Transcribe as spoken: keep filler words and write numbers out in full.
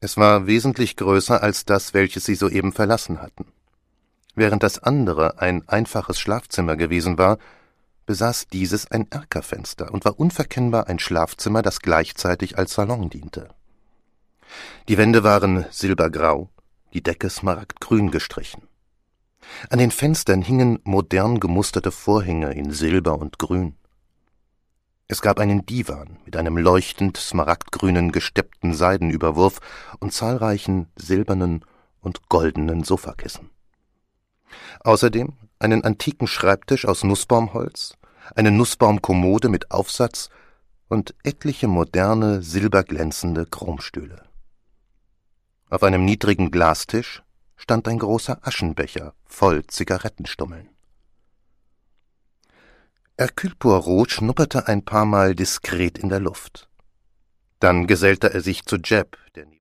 Es war wesentlich größer als das, welches sie soeben verlassen hatten. Während das andere ein einfaches Schlafzimmer gewesen war, besaß dieses ein Erkerfenster und war unverkennbar ein Schlafzimmer, das gleichzeitig als Salon diente. Die Wände waren silbergrau, die Decke smaragdgrün gestrichen. An den Fenstern hingen modern gemusterte Vorhänge in Silber und Grün. Es gab einen Divan mit einem leuchtend smaragdgrünen gesteppten Seidenüberwurf und zahlreichen silbernen und goldenen Sofakissen. Außerdem einen antiken Schreibtisch aus Nussbaumholz, eine Nussbaumkommode mit Aufsatz und etliche moderne, silberglänzende Chromstühle. Auf einem niedrigen Glastisch stand ein großer Aschenbecher voll Zigarettenstummeln. Hercule Poirot schnupperte ein paar Mal diskret in der Luft. Dann gesellte er sich zu Jeb, der